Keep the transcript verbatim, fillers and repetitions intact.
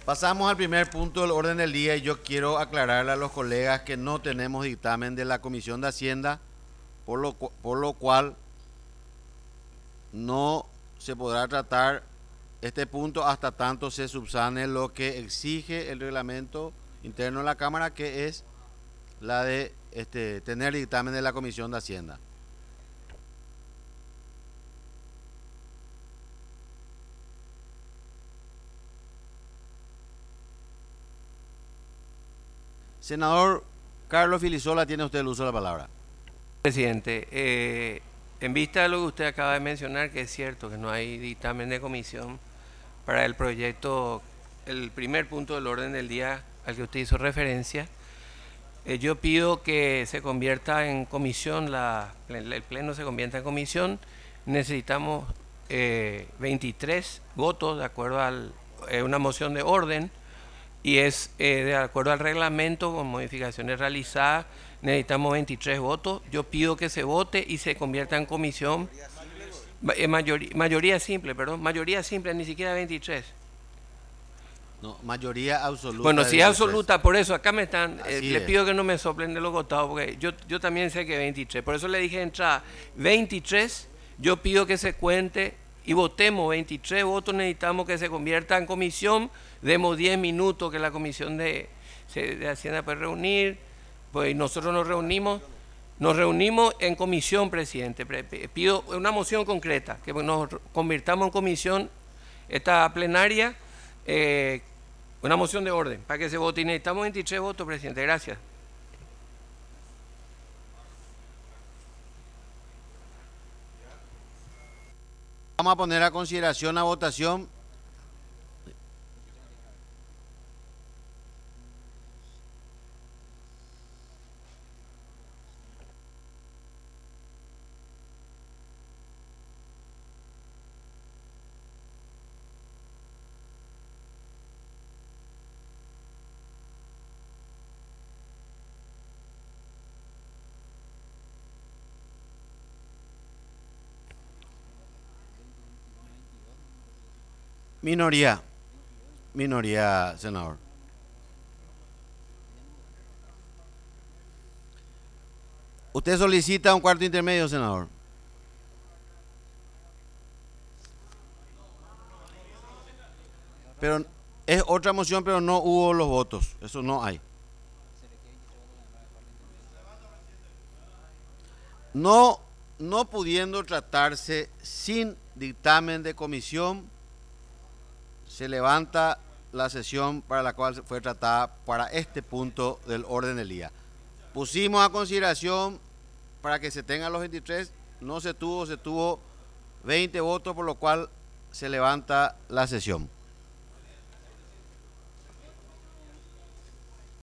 Pasamos al primer punto del orden del día y yo quiero aclararle a los colegas que no tenemos dictamen de la Comisión de Hacienda, por lo, por lo cual no se podrá tratar este punto hasta tanto se subsane lo que exige el reglamento interno de la Cámara, que es la de este, tener dictamen de la Comisión de Hacienda. Senador Carlos Filisola, tiene usted el uso de la palabra. Presidente, eh, en vista de lo que usted acaba de mencionar, que es cierto que no hay dictamen de comisión para el proyecto, el primer punto del orden del día al que usted hizo referencia, eh, yo pido que se convierta en comisión, la, el pleno se convierta en comisión. Necesitamos eh, veintitrés votos de acuerdo a eh, una moción de orden, y es eh, de acuerdo al reglamento con modificaciones realizadas. Necesitamos veintitrés votos. Yo pido que se vote y se convierta en comisión. Eh, mayoría, mayoría simple, perdón, mayoría simple, ni siquiera veintitrés. No, mayoría absoluta. Bueno, si es absoluta, por eso acá me están, eh, le es. pido que no me soplen de los costados, porque yo, yo también sé que veintitrés, por eso le dije de entrada veintitrés. Yo pido que se cuente y votemos veintitrés votos. Necesitamos que se convierta en comisión. Demos diez minutos que la comisión de, de Hacienda puede reunir, pues nosotros nos reunimos. Nos reunimos en comisión, presidente. Pido una moción concreta, que nos convirtamos en comisión esta plenaria, eh, una moción de orden para que se vote. Y necesitamos veintitrés votos, presidente. Gracias. Vamos a poner a consideración a votación. Minoría. Minoría, senador. ¿Usted solicita un cuarto intermedio, senador? Pero es otra moción, pero no hubo los votos. Eso no hay. No, no pudiendo tratarse sin dictamen de comisión, se levanta la sesión para la cual fue tratada para este punto del orden del día. Pusimos a consideración para que se tengan los veintitrés, no se tuvo, se tuvo veinte votos, por lo cual se levanta la sesión.